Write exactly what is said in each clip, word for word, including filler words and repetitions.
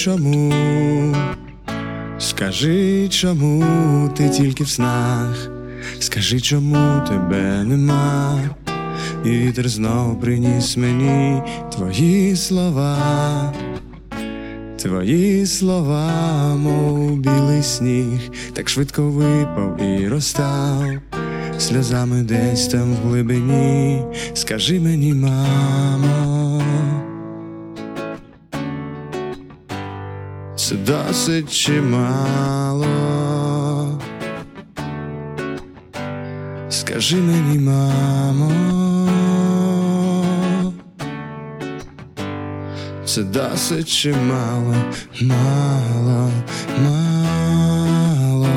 чому, скажи, чому ти тільки в снах, скажи, чому тебе нема. І вітер знов приніс мені твої слова, твої слова, мов білий сніг, так швидко випав і розтав сльозами десь там в глибині. Скажи мені, мамо, це досить чи мало? Скажи мені, мамо, це досить чи мало, мало, мало.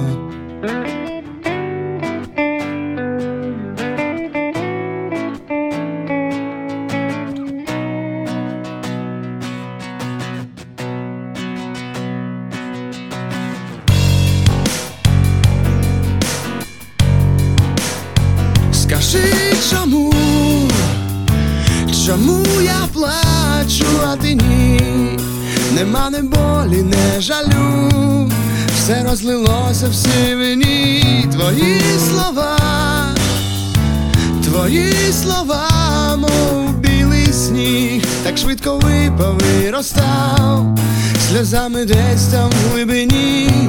Скажи, чому, чому я плачу, а ти ні? Нема не болі, не жалю, все розлилося в сивині. Твої слова, твої слова, мов білий сніг, так швидко випав і розтав сльозами десь там в глибині.